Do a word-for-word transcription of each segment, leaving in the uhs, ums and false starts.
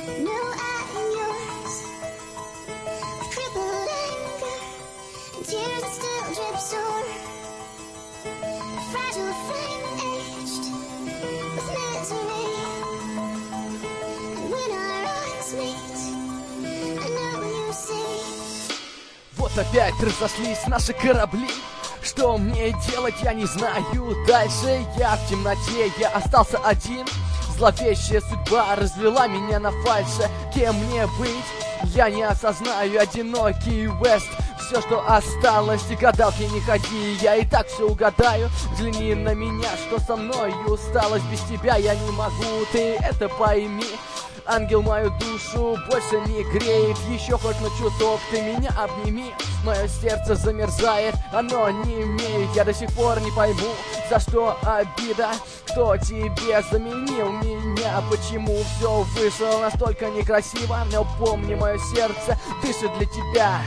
No, I'm yours. Crippled anger, tears that still drip sore. A fragile flame aged with misery. And when our eyes meet, I know you see. Вот опять разошлись наши корабли. Что мне делать, я не знаю. Дальше я в темноте, я остался один. Зловещая судьба развела меня на фальше. Кем мне быть, я не осознаю. Одинокий Вест, все, что осталось. И гадалки не ходи, я и так все угадаю. Взгляни на меня, что со мной усталость. Без тебя я не могу, ты это пойми. Ангел мою душу больше не греет. Еще хоть на чуток ты меня обними. Мое сердце замерзает, оно не имеет. Я до сих пор не пойму, за что обида. Кто тебе заменил меня? Почему все вышло настолько некрасиво? Но помни, мое сердце дышит для тебя.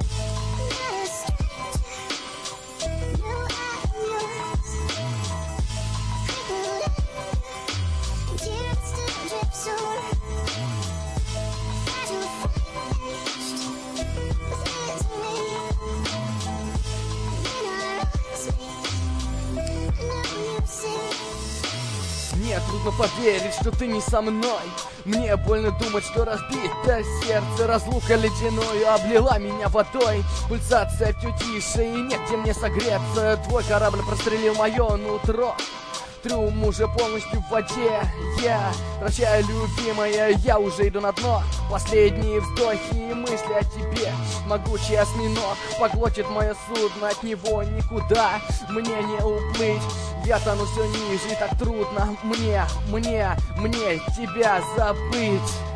Мне трудно поверить, что ты не со мной. Мне больно думать, что разбито сердце. Разлука ледяную облила меня водой. Пульсация все тише и негде мне согреться. Твой корабль прострелил мое нутро. Трюм уже полностью в воде. Я прощаю, любимая, я уже иду на дно. Последние вздохи и мысли о тебе. Могучий осьминог поглотит мое судно. От него никуда мне не уплыть. Я тону все ниже, и так трудно мне, мне, мне тебя забыть.